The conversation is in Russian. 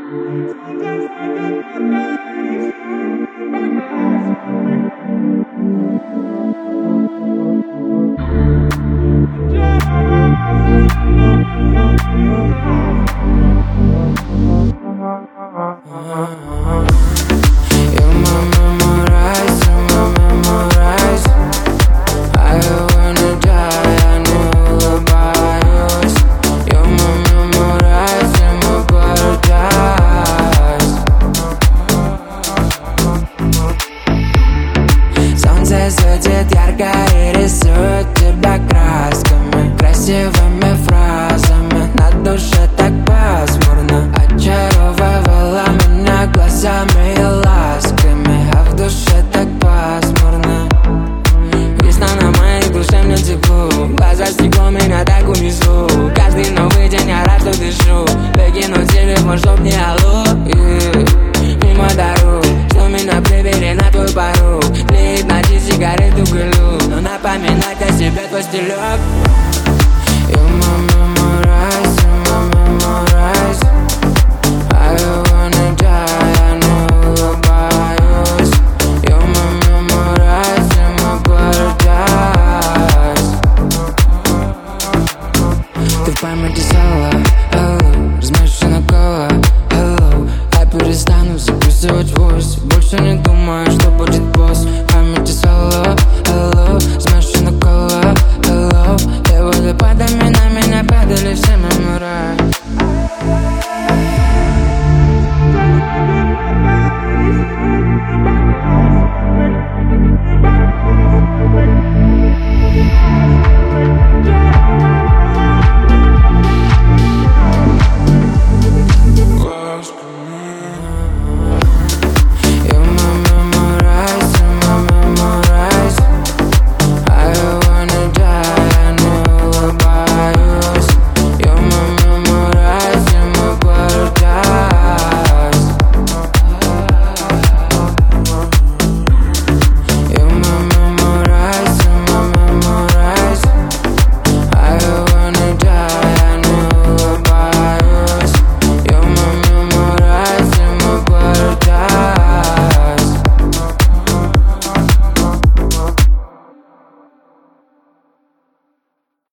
Светит ярко и рисует тебя красками, красивыми фразами. На душе так пасмурно, очаровывала меня глазами и ласками, а в душе так пасмурно. Весна на моей душе, мне тепло, глаза стекло меня так унесло. Каждый новый день я рад, что дышу. Выкину телефон, чтоб не алло. Мимо дорог, что меня прибери на твой порог. Сигарету курю, но напоминать о себе твой стилек.